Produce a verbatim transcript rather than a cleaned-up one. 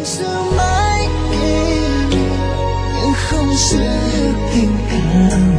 giữ mãi kỷ niệm nhưng không giữ tình cảm.